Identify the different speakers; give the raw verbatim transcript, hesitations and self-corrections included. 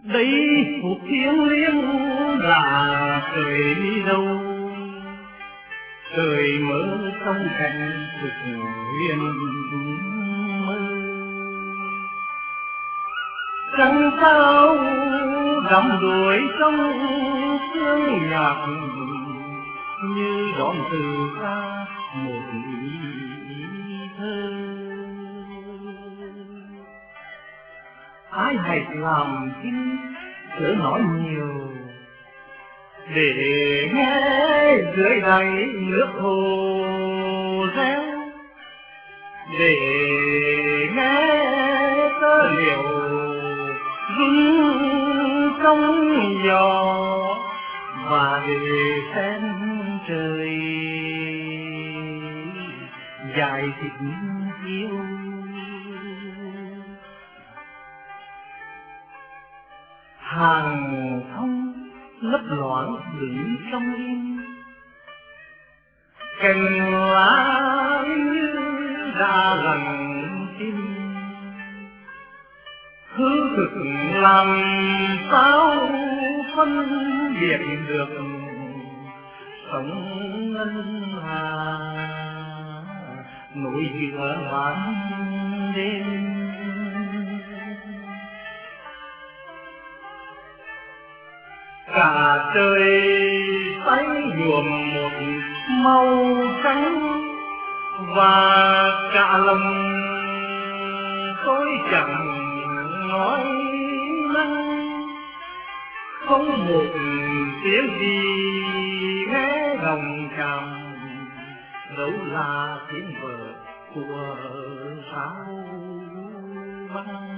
Speaker 1: đây một thiêng liêng là trời đi đâu, trời mơ trong cảnh thực huyền mơ. Trăng sao đắm đuổi trong sương nhạc, như đón từ xa một ý thơ. Ai hãy làm tin chớ nói nhiều, để nghe dưới đáy nước hồ reo, để nghe tơ liễu rung trong gió, và để xem trời dài tình yêu. Hàng thông lấp loáng đứng trong đêm, cành lá như đã lặng tim, hư thực làm sao phân biệt được sống ngân hà nối giữa ban đêm. Cả trời tay nhuộm một màu trắng, và cả lòng tôi chẳng nói năng, không một tiếng gì nghe đồng cảm, đâu là tiếng vợ của sao băng.